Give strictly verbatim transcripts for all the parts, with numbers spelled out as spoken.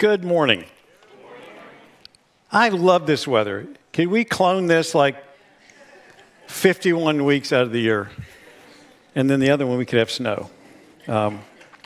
Good morning. I love this weather. Can we clone this like fifty-one weeks out of the year? And then the other one, we could have snow. Um,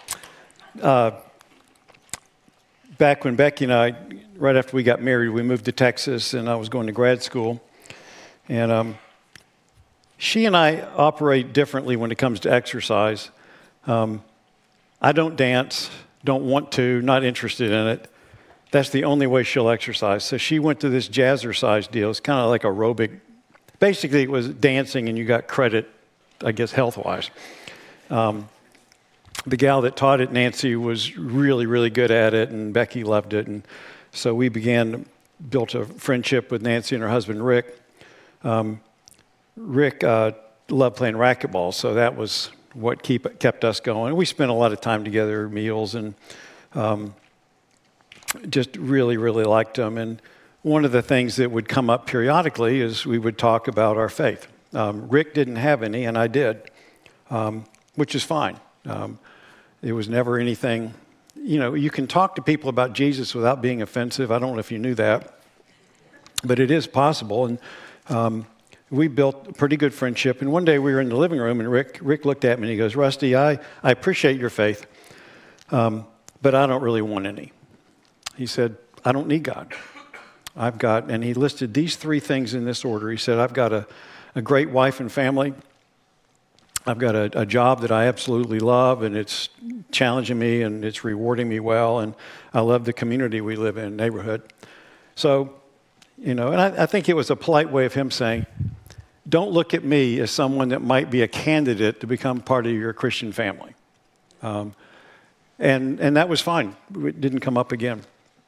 uh, back when Becky and I, right after we got married, we moved to Texas, and I was going to grad school. And um, she and I operate differently when it comes to exercise. Um, I don't dance, don't want to, not interested in it. That's the only way she'll exercise. So she went to this jazzercise deal. It's kind of like aerobic. Basically, it was dancing, and you got credit, I guess, health-wise. Um, the gal that taught it, Nancy, was really, really good at it, and Becky loved it. And so we began, built a friendship with Nancy and her husband, Rick. Um, Rick uh, loved playing racquetball, so that was what keep, kept us going. We spent a lot of time together, meals, and um, just really, really liked him. And one of the things that would come up periodically is we would talk about our faith. Um, Rick didn't have any, and I did, um, which is fine. Um, it was never anything, you know, you can talk to people about Jesus without being offensive. I don't know if you knew that, but it is possible. And um, we built a pretty good friendship. And one day we were in the living room, and Rick Rick looked at me and he goes, "Rusty, I, I appreciate your faith, um, but I don't really want any." He said, "I don't need God. I've got," and he listed these three things in this order. He said, "I've got a, a great wife and family. I've got a, a job that I absolutely love, and it's challenging me, and it's rewarding me well, and I love the community we live in, neighborhood." So, you know, and I, I think it was a polite way of him saying, don't look at me as someone that might be a candidate to become part of your Christian family. Um, and, and that was fine. It didn't come up again.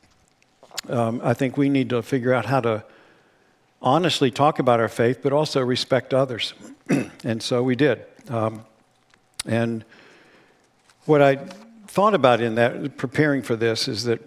Um, I think we need to figure out how to honestly talk about our faith, but also respect others. And so we did. Um, and what I thought about in that, preparing for this, is that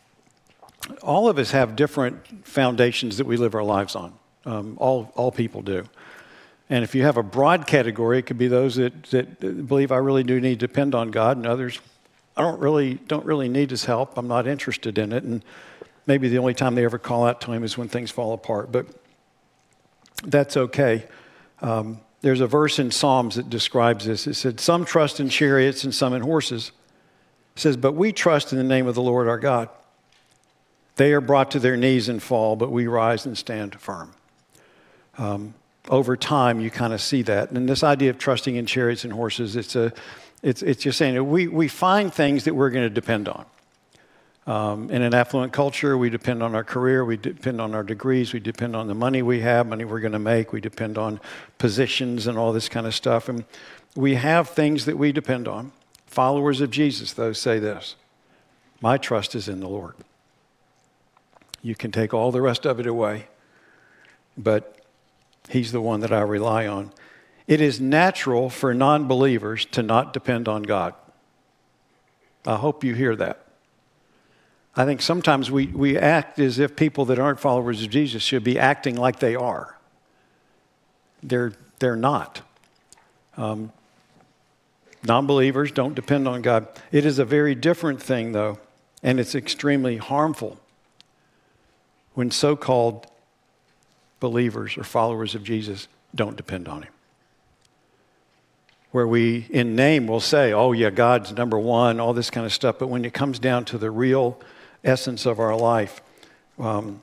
all of us have different foundations that we live our lives on. Um, all, all people do. And if you have a broad category, it could be those that, that believe I really do need to depend on God, and others, I don't really, don't really need his help. I'm not interested in it. And maybe the only time they ever call out to him is when things fall apart. But that's okay. Um, there's a verse in Psalms that describes this. It said, "Some trust in chariots and some in horses." It says, "But we trust in the name of the Lord our God. They are brought to their knees and fall, but we rise and stand firm." Um, over time, you kind of see that. And this idea of trusting in chariots and horses, it's a, it's it's just saying that we, we find things that we're going to depend on. Um, in an affluent culture, we depend on our career, we depend on our degrees, we depend on the money we have, money we're going to make, we depend on positions and all this kind of stuff. And we have things that we depend on. Followers of Jesus, though, say this: "My trust is in the Lord." You can take all the rest of it away, but he's the one that I rely on. It is natural for non-believers to not depend on God. I hope you hear that. I think sometimes we, we act as if people that aren't followers of Jesus should be acting like they are. They're, they're not. Um, non-believers don't depend on God. It is a very different thing, though, and it's extremely harmful when so-called believers or followers of Jesus don't depend on him. Where we, in name, will say, "Oh yeah, God's number one," all this kind of stuff, but when it comes down to the real essence of our life, um,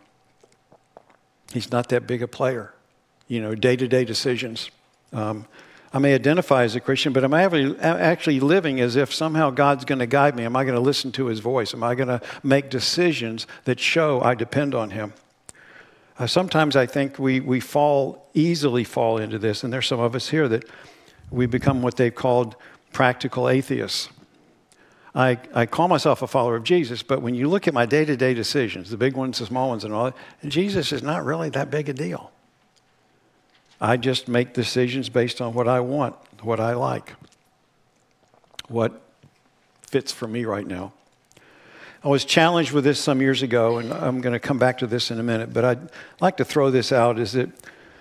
he's not that big a player. You know, day-to-day decisions. Um, I may identify as a Christian, but am I ever actually living as if somehow God's going to guide me? Am I going to listen to his voice? Am I going to make decisions that show I depend on him? Uh, sometimes I think we, we fall, easily fall into this, and there's some of us here that we become what they've called practical atheists. I, I call myself a follower of Jesus, but when you look at my day-to-day decisions, the big ones, the small ones, and all that, Jesus is not really that big a deal. I just make decisions based on what I want, what I like, what fits for me right now. I was challenged with this some years ago, and I'm going to come back to this in a minute, but I'd like to throw this out, is that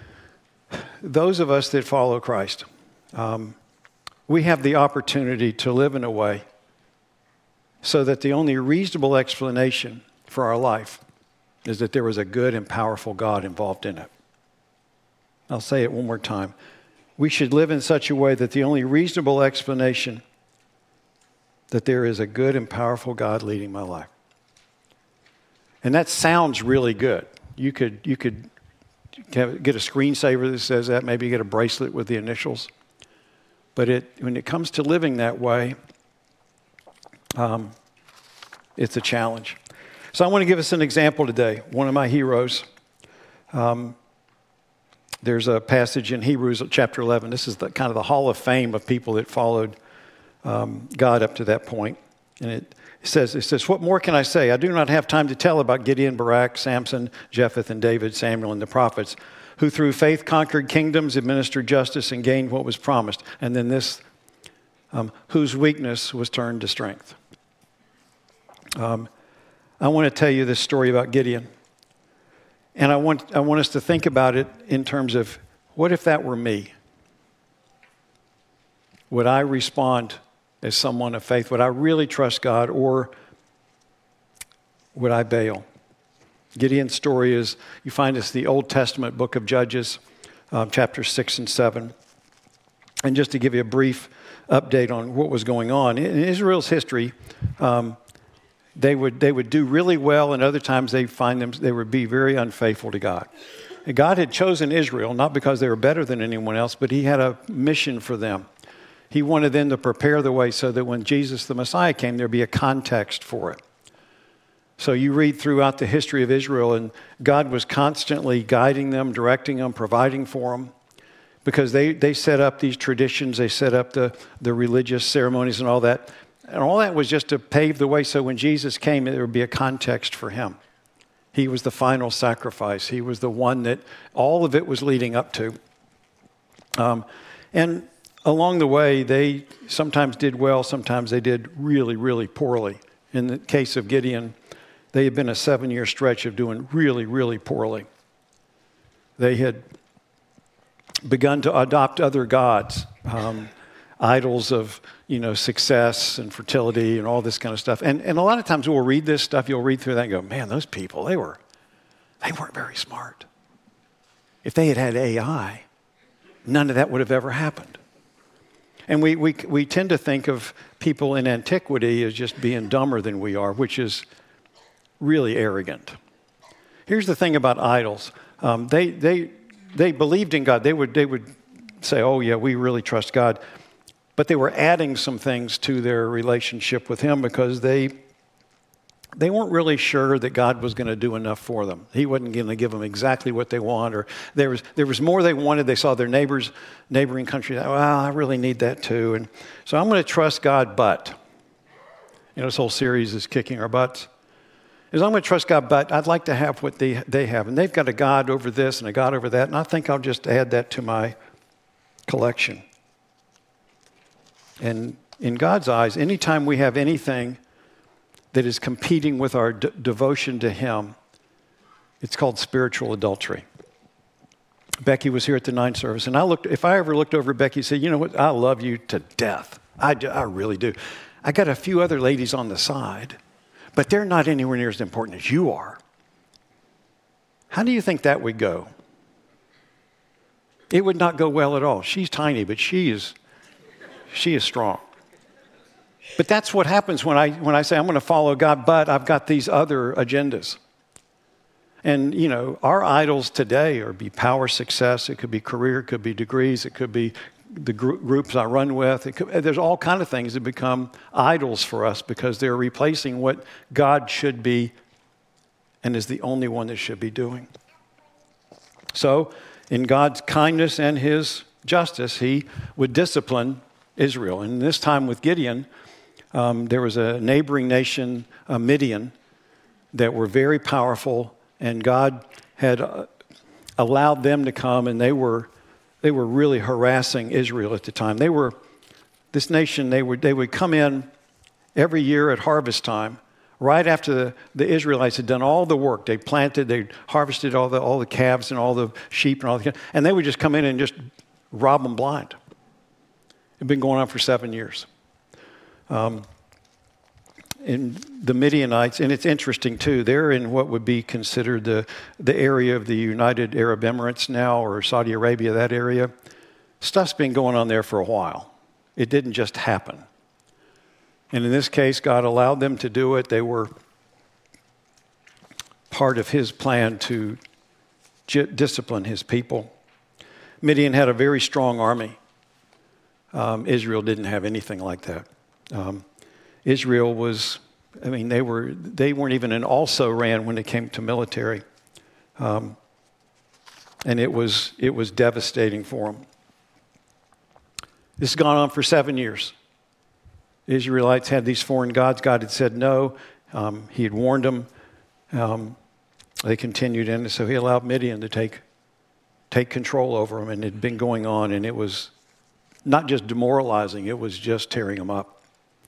those of us that follow Christ, um, we have the opportunity to live in a way so that the only reasonable explanation for our life is that there was a good and powerful God involved in it. I'll say it one more time. We should live in such a way that the only reasonable explanation that there is a good and powerful God leading my life. And that sounds really good. You could you could get a screensaver that says that, maybe get a bracelet with the initials. But it when it comes to living that way, um, it's a challenge. So I want to give us an example today. One of my heroes. Um, there's a passage in Hebrews chapter eleven. This is the kind of the hall of fame of people that followed um, God up to that point. And it says, it says, what more can I say? I do not have time to tell about Gideon, Barak, Samson, Jephthah, and David, Samuel, and the prophets, who through faith conquered kingdoms, administered justice, and gained what was promised. And then this, um, whose weakness was turned to strength. Um, I want to tell you this story about Gideon. And I want, I want us to think about it in terms of, what if that were me? Would I respond as someone of faith? Would I really trust God, or would I bail? Gideon's story is, you find this in the Old Testament book of Judges, um, chapters six and seven. And just to give you a brief update on what was going on, in Israel's history, um, they would they would do really well, and other times they find them they would be very unfaithful to God. And God had chosen Israel not because they were better than anyone else, but He had a mission for them. He wanted them to prepare the way so that when Jesus the Messiah came, there'd be a context for it. So you read throughout the history of Israel, and God was constantly guiding them, directing them, providing for them, because they, they set up these traditions, they set up the, the religious ceremonies and all that. And all that was just to pave the way so when Jesus came, there would be a context for Him. He was the final sacrifice. He was the one that all of it was leading up to. Um, and along the way, they sometimes did well, sometimes they did really, really poorly. In the case of Gideon, they had been a seven-year stretch of doing really, really poorly. They had begun to adopt other gods, um, idols of, you know, success and fertility and all this kind of stuff. And and a lot of times we'll read this stuff, you'll read through that and go, man, those people, they were, they weren't very smart. If they had had A I, none of that would have ever happened. And we, we we tend to think of people in antiquity as just being dumber than we are, which is really arrogant. Here's the thing about idols. Um, they they they believed in God. They would they would say, oh yeah, we really trust God. But they were adding some things to their relationship with Him because they they weren't really sure that God was going to do enough for them. He wasn't going to give them exactly what they want, or there was there was more they wanted. They saw their neighbors, neighboring countries. Well, I really need that too, and so I'm going to trust God. But you know, this whole series is kicking our butts. Is I'm going to trust God, but I'd like to have what they they have, and they've got a God over this and a God over that, and I think I'll just add that to my collection. And in God's eyes, anytime we have anything that is competing with our d- devotion to Him, it's called spiritual adultery. Becky was here at the nine service, and I looked. If I ever looked over at Becky and said, you know what, I love you to death. I, do, I really do. I got a few other ladies on the side, but they're not anywhere near as important as you are. How do you think that would go? It would not go well at all. She's tiny, but she is, she is strong. But that's what happens when I when I say I'm going to follow God, but I've got these other agendas. And, you know, our idols today are be power, success. It could be career. It could be degrees. It could be the gr- groups I run with. It could, there's all kinds of things that become idols for us because they're replacing what God should be and is the only one that should be doing. So, in God's kindness and His justice, He would discipline Israel. And this time with Gideon, Um, there was a neighboring nation, uh, Midian, that were very powerful, and God had uh, allowed them to come, and they were they were really harassing Israel at the time. They were this nation. They would they would come in every year at harvest time, right after the, the Israelites had done all the work. They planted, they harvested all the all the calves and all the sheep and all the, and they would just come in and just rob them blind. It'd been going on for seven years. Um, in the Midianites, and it's interesting too, they're in what would be considered the, the area of the United Arab Emirates now, or Saudi Arabia, that area. Stuff's been going on there for a while. It didn't just happen. And in this case, God allowed them to do it. They were part of his plan to j- discipline his people. Midian had a very strong army. Um, Israel didn't have anything like that. Um, Israel was, I mean, they were they weren't even an also-ran when it came to military, um, and it was it was devastating for them. This has gone on for seven years. The Israelites had these foreign gods. God had said no. Um, he had warned them. Um, they continued in, so he allowed Midian to take take control over them, and it had been going on, and it was not just demoralizing, it was just tearing them up.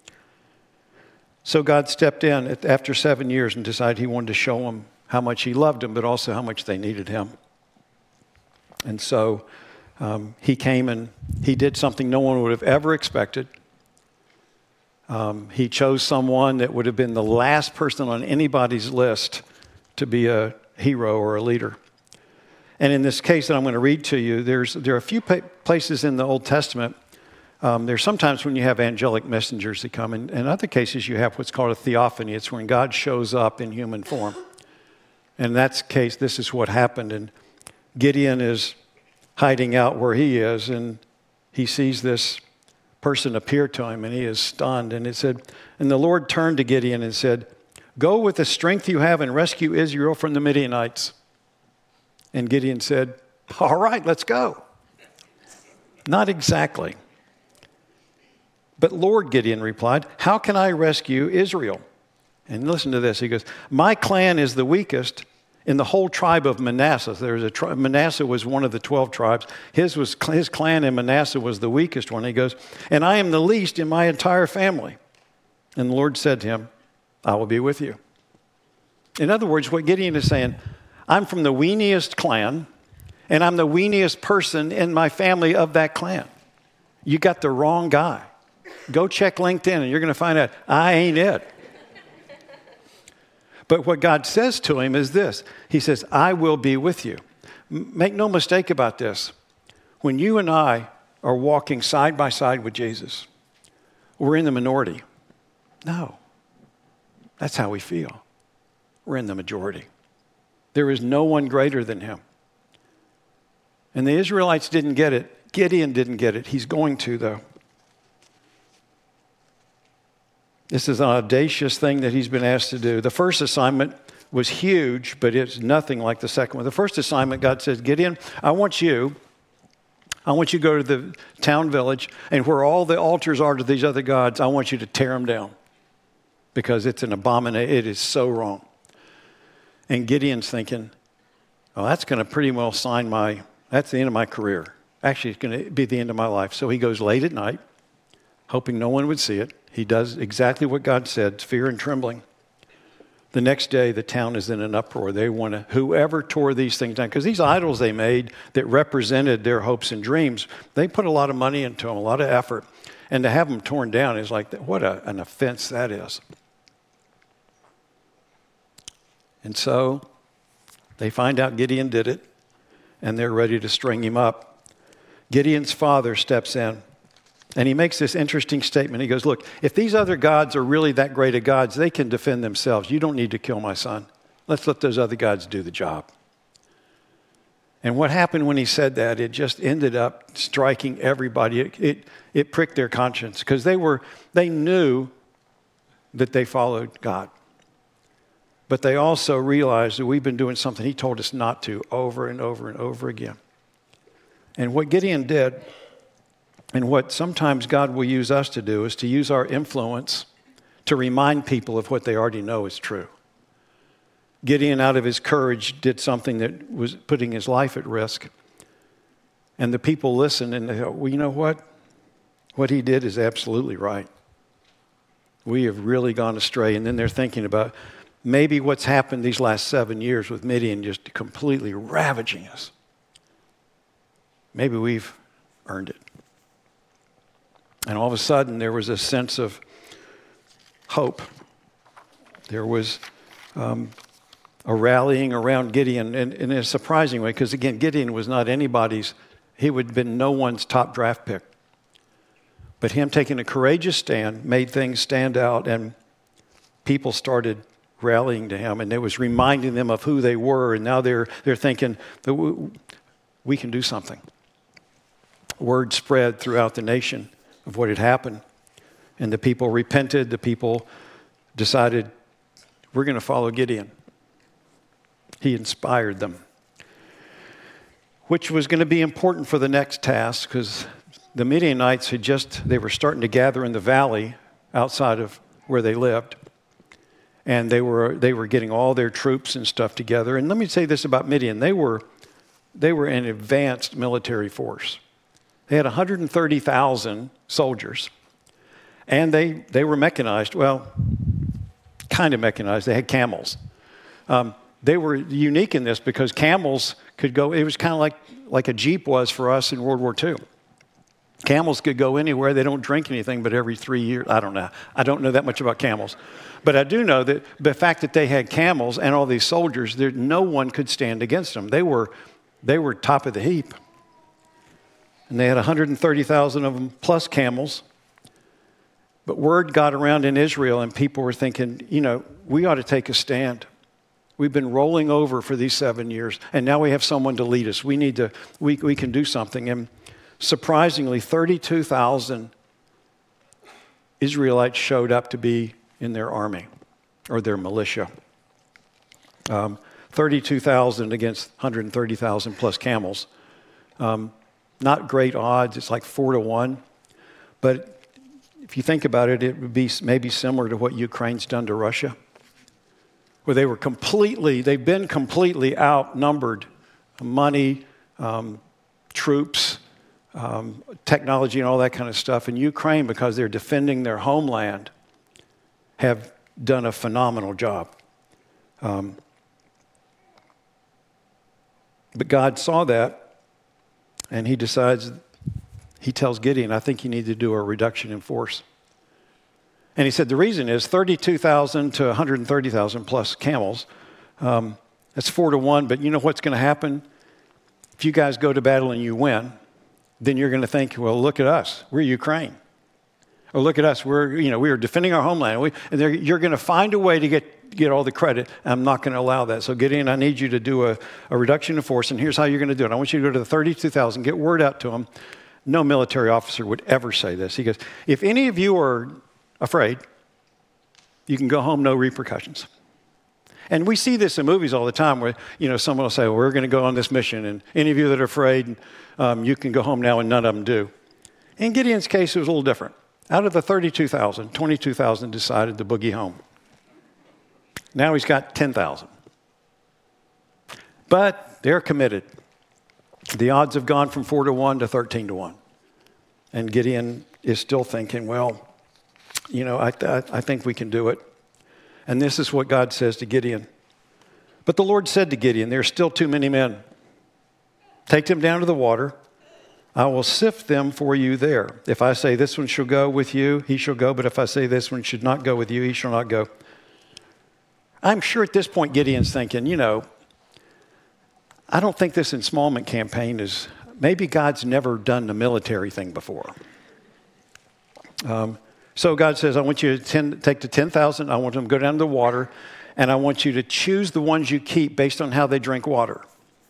So God stepped in after seven years and decided he wanted to show them how much he loved them, but also how much they needed him. And so um, he came and he did something no one would have ever expected. Um, he chose someone that would have been the last person on anybody's list to be a hero or a leader. And in this case that I'm going to read to you, there's there are a few pa- places in the Old Testament. Um, there's sometimes when you have angelic messengers that come, and in other cases you have what's called a theophany. It's when God shows up in human form. And in that case, this is what happened. And Gideon is hiding out where he is, and he sees this person appear to him, and he is stunned. And it said, and the Lord turned to Gideon and said, "Go with the strength you have and rescue Israel from the Midianites." And Gideon said, "All right, let's go." Not exactly. "But Lord," Gideon replied, "how can I rescue Israel?" And listen to this. He goes, "My clan is the weakest in the whole tribe of Manasseh." There's a tri- Manasseh was one of the twelve tribes. His was his clan in Manasseh was the weakest one. He goes, "And I am the least in my entire family." And the Lord said to him, "I will be with you." In other words, what Gideon is saying, I'm from the weeniest clan, and I'm the weeniest person in my family of that clan. You got the wrong guy. Go check LinkedIn, and you're going to find out I ain't it. But what God says to him is this. He says, "I will be with you." M- make no mistake about this. When you and I are walking side by side with Jesus, we're in the minority. No. That's how we feel. We're in the majority. There is no one greater than him. And the Israelites didn't get it. Gideon didn't get it. He's going to, though. This is an audacious thing that he's been asked to do. The first assignment was huge, but it's nothing like the second one. The first assignment, God says, "Gideon, I want you, I want you to go to the town village, and where all the altars are to these other gods, I want you to tear them down, because it's an abomination. It is so wrong." And Gideon's thinking, "Oh, that's going to pretty well sign my, that's the end of my career. Actually, it's going to be the end of my life." So he goes late at night, hoping no one would see it. He does exactly what God said, fear and trembling. The next day, the town is in an uproar. They want to, whoever tore these things down, because these idols they made that represented their hopes and dreams, they put a lot of money into them, a lot of effort. And to have them torn down is like, what a, an offense that is. And so they find out Gideon did it, and they're ready to string him up. Gideon's father steps in, and he makes this interesting statement. He goes, "Look, if these other gods are really that great of gods, they can defend themselves. You don't need to kill my son. Let's let those other gods do the job." And what happened when he said that, it just ended up striking everybody. It, it, it pricked their conscience, because they were, they knew that they followed God. But they also realized that we've been doing something he told us not to over and over and over again. And what Gideon did, and what sometimes God will use us to do, is to use our influence to remind people of what they already know is true. Gideon, out of his courage, did something that was putting his life at risk. And the people listened, and they thought, well, you know what? What he did is absolutely right. We have really gone astray. And then they're thinking about maybe what's happened these last seven years with Midian just completely ravaging us. Maybe we've earned it. And all of a sudden, there was a sense of hope There was um, a rallying around Gideon, and, and in a surprising way, because again, Gideon was not anybody's, he would have been no one's top draft pick. But him taking a courageous stand made things stand out, and people started rallying to him, and it was reminding them of who they were, and now they're they're thinking that we, we can do something. Word spread throughout the nation of what had happened, and the people repented. The people decided, we're going to follow Gideon. He inspired them, which was going to be important for the next task, because the Midianites had just, they were starting to gather in the valley outside of where they lived. And they were they were getting all their troops and stuff together. And let me say this about Midian. They were they were an advanced military force. They had one hundred thirty thousand soldiers. And they, they were mechanized. Well, kind of mechanized. They had camels. Um, they were unique in this because camels could go, it was kind of like, like a Jeep was for us in World War Two. Camels could go anywhere. They don't drink anything but every three years. I don't know. I don't know that much about camels. But I do know that the fact that they had camels and all these soldiers, there, no one could stand against them. They were, they were top of the heap. And they had one hundred thirty thousand of them plus camels. But word got around in Israel, and people were thinking, you know, we ought to take a stand. We've been rolling over for these seven years, and now we have someone to lead us. We need to, we, we can do something. And surprisingly, thirty-two thousand Israelites showed up to be in their army or their militia. Um, thirty-two thousand against one hundred thirty thousand plus camels. Um, not great odds. It's like four to one. But if you think about it, it would be maybe similar to what Ukraine's done to Russia, where they were completely, they've been completely outnumbered. Money, um, troops, um, technology, and all that kind of stuff. And Ukraine, because they're defending their homeland, have done a phenomenal job. Um, but God saw that, and he decides, he tells Gideon, I think you need to do a reduction in force. And he said the reason is thirty-two thousand to one hundred thirty thousand plus camels. Um, that's four to one, but you know what's going to happen? If you guys go to battle and you win, then you're going to think, well, look at us. We're Ukraine. Or look at us. We're, you know, we are defending our homeland. We, and you're going to find a way to get, get all the credit. I'm not going to allow that. So Gideon, I need you to do a, a reduction in force, and here's how you're going to do it. I want you to go to the thirty-two thousand, get word out to them. No military officer would ever say this. He goes, if any of you are afraid, you can go home, no repercussions. And we see this in movies all the time where, you know, someone will say, well, we're going to go on this mission, and any of you that are afraid, um, you can go home now, and none of them do. In Gideon's case, it was a little different. Out of the thirty-two thousand, twenty-two thousand decided to boogie home. Now he's got ten thousand. But they're committed. The odds have gone from four to one to thirteen to one. And Gideon is still thinking, well, you know, I, th- I think we can do it. And this is what God says to Gideon. But the Lord said to Gideon, there are still too many men. Take them down to the water. I will sift them for you there. If I say this one shall go with you, he shall go. But if I say this one should not go with you, he shall not go. I'm sure at this point Gideon's thinking, you know, I don't think this ensmallment campaign is, maybe God's never done the military thing before. Um, so God says, I want you to ten, take the ten thousand, I want them to go down to the water, and I want you to choose the ones you keep based on how they drink water.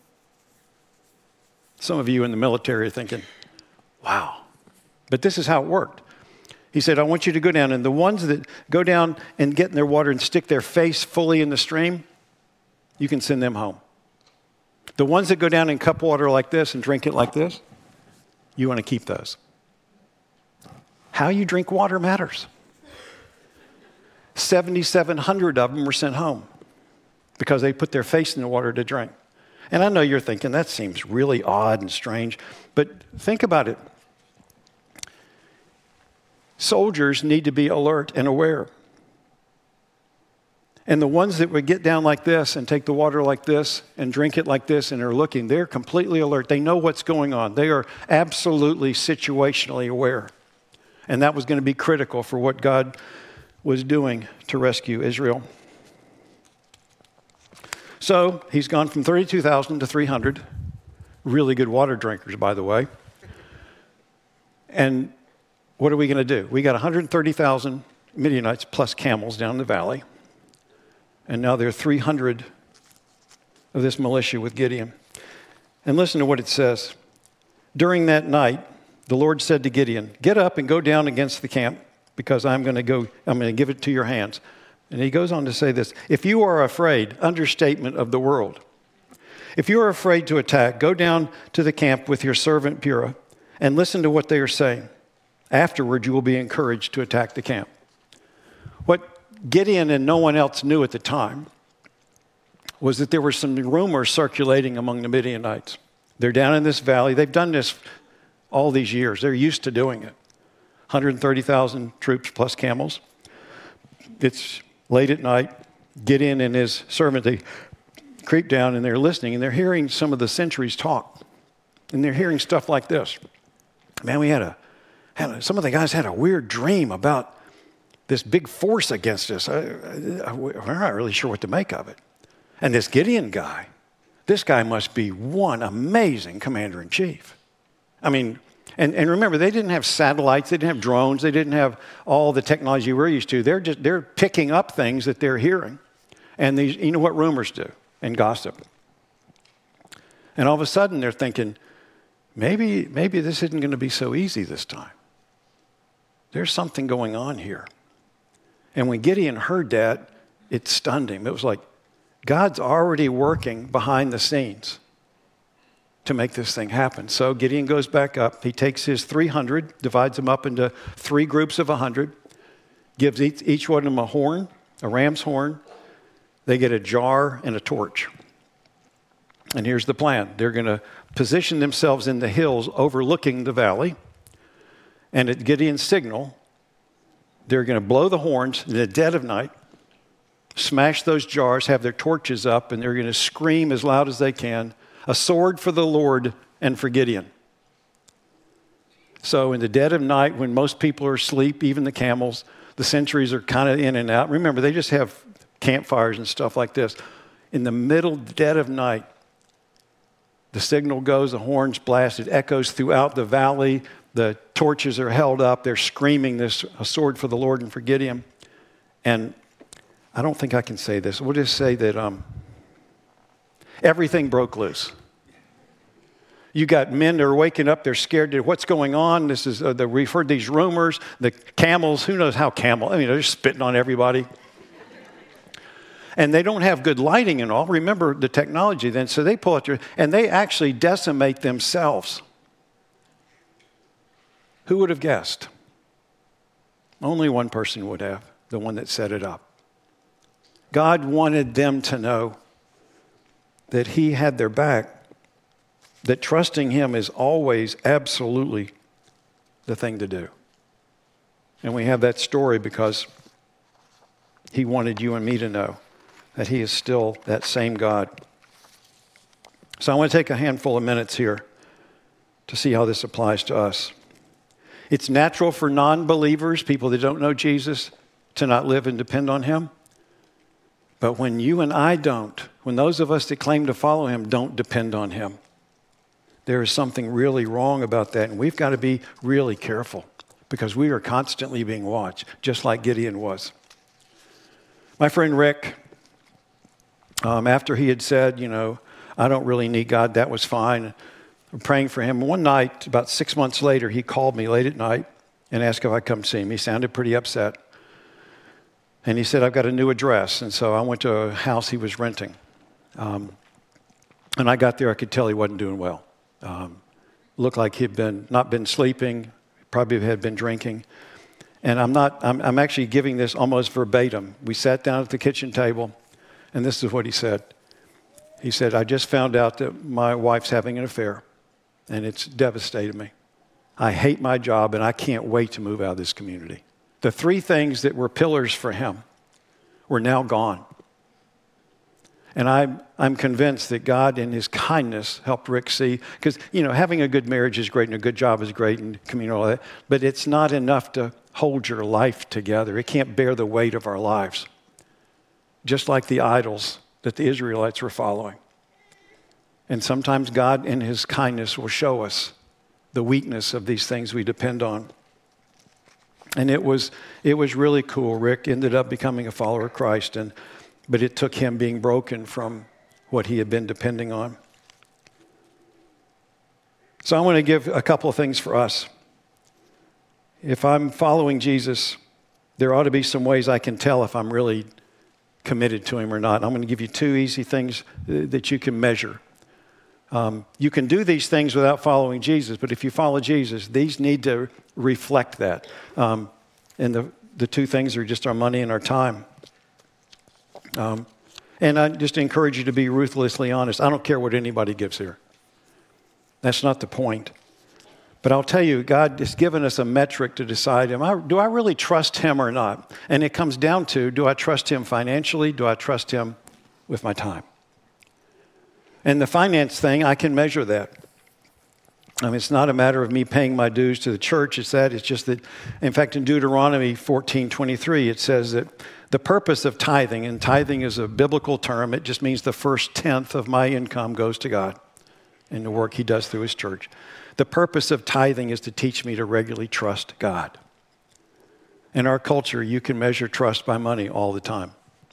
Some of you in the military are thinking, wow. But this is how it worked. He said, I want you to go down, and the ones that go down and get in their water and stick their face fully in the stream, you can send them home. The ones that go down and cup water like this and drink it like this, you want to keep those. How you drink water matters. seventy-seven hundred of them were sent home because they put their face in the water to drink. And I know you're thinking, that seems really odd and strange, but think about it. Soldiers need to be alert and aware. And the ones that would get down like this and take the water like this and drink it like this and are looking, they're completely alert. They know what's going on. They are absolutely situationally aware. And that was going to be critical for what God was doing to rescue Israel. So he's gone from thirty-two thousand to three hundred. Really good water drinkers, by the way. And what are we going to do? We got one hundred thirty thousand Midianites plus camels down the valley. And now there are three hundred of this militia with Gideon. And listen to what it says. During that night, the Lord said to Gideon, get up and go down against the camp because I'm going to go, I'm going to give it to your hands. And he goes on to say this, if you are afraid, understatement of the world. If you are afraid to attack, go down to the camp with your servant Purah and listen to what they are saying. Afterward, you will be encouraged to attack the camp. What Gideon and no one else knew at the time was that there were some rumors circulating among the Midianites. They're down in this valley. They've done this all these years. They're used to doing it. one hundred thirty thousand troops plus camels. It's late at night. Gideon and his servant, they creep down and they're listening and they're hearing some of the sentries talk. And they're hearing stuff like this. Man, we had a, had a some of the guys had a weird dream about this big force against us. I, I, we're not really sure what to make of it. And this Gideon guy, this guy must be one amazing commander-in-chief. I mean, and, and remember, they didn't have satellites, they didn't have drones, they didn't have all the technology we're used to. They're just they're picking up things that they're hearing. And these, you know what rumors do and gossip. And all of a sudden they're thinking, maybe, maybe this isn't going to be so easy this time. There's something going on here. And when Gideon heard that, it stunned him. It was like, God's already working behind the scenes to make this thing happen. So Gideon goes back up. He takes his three hundred, divides them up into three groups of one hundred, gives each, each one of them a horn, a ram's horn. They get a jar and a torch. And here's the plan. They're going to position themselves in the hills overlooking the valley. And at Gideon's signal, they're going to blow the horns in the dead of night, smash those jars, have their torches up, and they're going to scream as loud as they can, a sword for the Lord and for Gideon. So in the dead of night, when most people are asleep, even the camels, the sentries are kind of in and out. Remember, they just have campfires and stuff like this. In the middle, dead of night, the signal goes, the horns blast, it echoes throughout the valley. The torches are held up. They're screaming this, a sword for the Lord and for Gideon. And I don't think I can say this. We'll just say that um, everything broke loose. You got men that are waking up. They're scared. What's going on? This is uh, the, we've heard these rumors. The camels, who knows how camel, I mean, they're just spitting on everybody. And they don't have good lighting and all. Remember the technology then. So they pull out their, and they actually decimate themselves. Who would have guessed? Only one person would have, the one that set it up. God wanted them to know that he had their back, that trusting him is always absolutely the thing to do. And we have that story because he wanted you and me to know that he is still that same God. So I want to take a handful of minutes here to see how this applies to us. It's natural for non-believers, people that don't know Jesus, to not live and depend on him. But when you and I don't, when those of us that claim to follow him don't depend on him, there is something really wrong about that. And we've got to be really careful because we are constantly being watched, just like Gideon was. My friend Rick, um, after he had said, you know, I don't really need God, that was fine. I'm praying for him. One night, about six months later, he called me late at night and asked if I'd come see him. He sounded pretty upset. And he said, I've got a new address. And so I went to a house he was renting. Um, and I got there, I could tell he wasn't doing well. Um, looked like he'd been not been sleeping, probably had been drinking. And I'm not, I'm, I'm actually giving this almost verbatim. We sat down at the kitchen table, and this is what he said. He said, I just found out that my wife's having an affair, and it's devastated me. I hate my job, and I can't wait to move out of this community. The three things that were pillars for him were now gone. And I'm, I'm convinced that God in his kindness helped Rick see, because, you know, having a good marriage is great and a good job is great and community, all that, but it's not enough to hold your life together. It can't bear the weight of our lives. Just like the idols that the Israelites were following. And sometimes God in his kindness will show us the weakness of these things we depend on. And it was it was really cool. Rick ended up becoming a follower of Christ, and but it took him being broken from what he had been depending on. So I want to give a couple of things for us. If I'm following Jesus, there ought to be some ways I can tell if I'm really committed to him or not. I'm going to give you two easy things that you can measure. Um, you can do these things without following Jesus, but if you follow Jesus, these need to reflect that. Um, and the, the two things are just our money and our time. Um, and I just encourage you to be ruthlessly honest. I don't care what anybody gives here. That's not the point. But I'll tell you, God has given us a metric to decide, am I, do I really trust him or not? And it comes down to, do I trust him financially? Do I trust him with my time? And the finance thing, I can measure that. I mean, it's not a matter of me paying my dues to the church. It's that. It's just that, in fact, in Deuteronomy fourteen twenty-three, it says that the purpose of tithing, and tithing is a biblical term. It just means the first tenth of my income goes to God in the work he does through his church. The purpose of tithing is to teach me to regularly trust God. In our culture, you can measure trust by money all the time.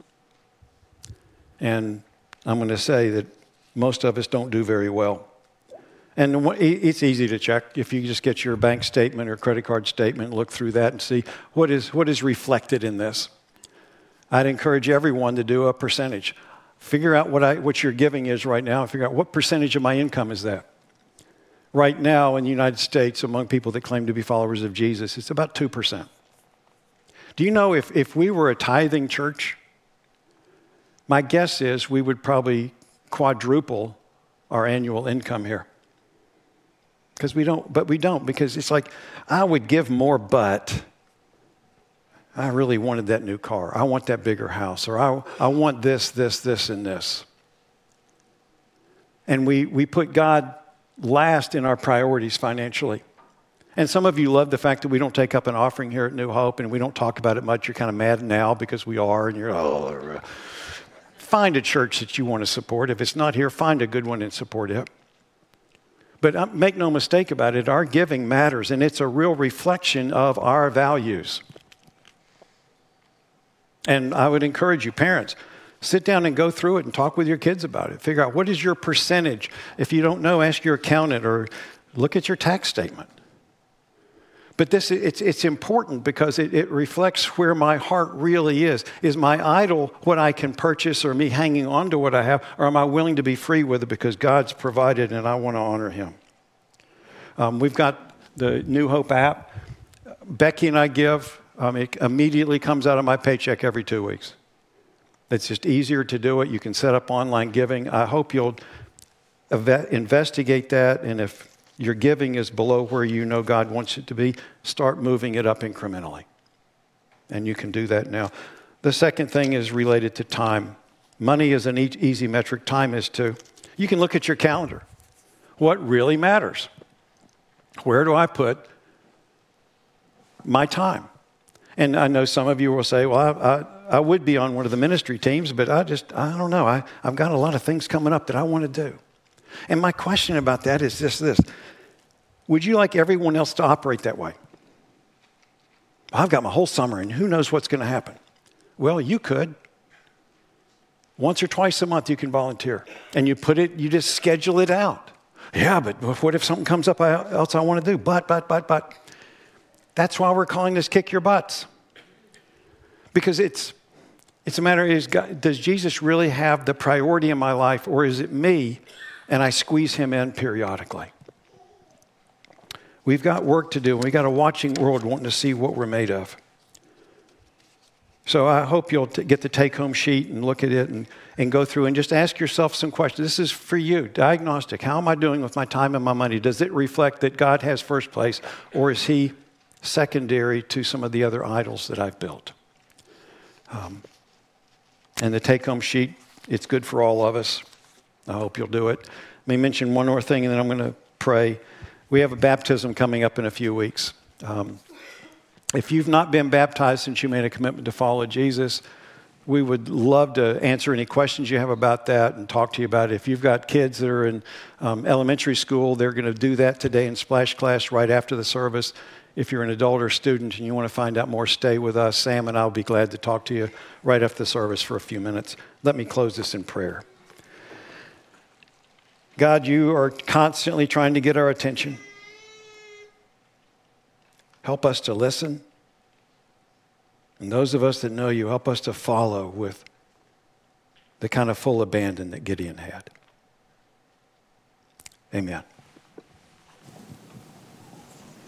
And I'm going to say that most of us don't do very well. And it's easy to check. If you just get your bank statement or credit card statement, look through that and see what is what is reflected in this. I'd encourage everyone to do a percentage. Figure out what I what your giving is right now. Figure out what percentage of my income is that. Right now in the United States, among people that claim to be followers of Jesus, it's about two percent. Do you know if, if we were a tithing church, my guess is we would probably quadruple our annual income here. Because we don't, but we don't, because it's like, I would give more, but I really wanted that new car. I want that bigger house, or I, I want this, this, this, and this. And we, we put God last in our priorities financially. And some of you love the fact that we don't take up an offering here at New Hope, and we don't talk about it much. You're kind of mad now because we are, and you're, oh. Find a church that you want to support. If it's not here, find a good one and support it. But make no mistake about it, our giving matters, and it's a real reflection of our values. And I would encourage you, parents, sit down and go through it and talk with your kids about it. Figure out what is your percentage. If you don't know, ask your accountant or look at your tax statement. But this it's it's important because it, it reflects where my heart really is. Is my idol what I can purchase, or me hanging on to what I have, or am I willing to be free with it because God's provided and I want to honor him? Um, we've got the New Hope app. Becky and I give. Um, it immediately comes out of my paycheck every two weeks. It's just easier to do it. You can set up online giving. I hope you'll ev- investigate that, and if your giving is below where you know God wants it to be, start moving it up incrementally. And you can do that now. The second thing is related to time. Money is an e- easy metric. Time is too. You can look at your calendar. What really matters? Where do I put my time? And I know some of you will say, well, I, I, I would be on one of the ministry teams, but I just, I don't know. I, I've got a lot of things coming up that I want to do. And my question about that is just this. Would you like everyone else to operate that way? I've got my whole summer, and who knows what's going to happen? Well, you could. Once or twice a month, you can volunteer. And you put it, you just schedule it out. Yeah, but what if something comes up else I want to do? But, but, but, but. That's why we're calling this Kick Your Butts. Because it's it's a matter of, God, does Jesus really have the priority in my life, or is it me, and I squeeze him in periodically? We've got work to do. We've got a watching world wanting to see what we're made of. So I hope you'll t- get the take-home sheet and look at it and, and go through and just ask yourself some questions. This is for you, diagnostic. How am I doing with my time and my money? Does it reflect that God has first place, or is he secondary to some of the other idols that I've built? Um, and the take-home sheet, it's good for all of us. I hope you'll do it. Let me mention one more thing, and then I'm going to pray. We have a baptism coming up in a few weeks. Um, if you've not been baptized since you made a commitment to follow Jesus, We would love to answer any questions you have about that and talk to you about it. If you've got kids that are in um, elementary school, they're going to do that today in Splash Class right after the service. If you're an adult or student and you want to find out more, stay with us. Sam and I will be glad to talk to you right after the service for a few minutes. Let me close this in prayer. God, you are constantly trying to get our attention. Help us to listen. And those of us that know you, help us to follow with the kind of full abandon that Gideon had. Amen.